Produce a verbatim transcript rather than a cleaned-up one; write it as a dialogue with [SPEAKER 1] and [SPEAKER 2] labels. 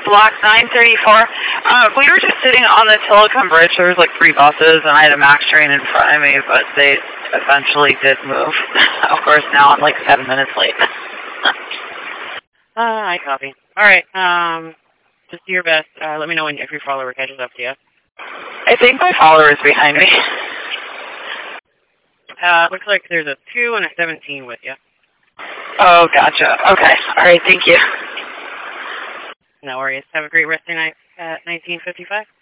[SPEAKER 1] block nine thirty-four. Uh, we were just sitting on the Telecom Bridge. There was like three buses, and I had a MAX train in front of me, but they eventually did move. Of course, now I'm like seven minutes late.
[SPEAKER 2] uh, I copy. All right. Um, just do your best. Uh, let me know when if your follower catches up to you.
[SPEAKER 1] I think my follower is behind me.
[SPEAKER 2] Uh, looks like there's a two and a seventeen with you.
[SPEAKER 1] Oh, gotcha. Okay. All right. Thank you.
[SPEAKER 2] No worries. Have a great rest of your night at nineteen fifty-five.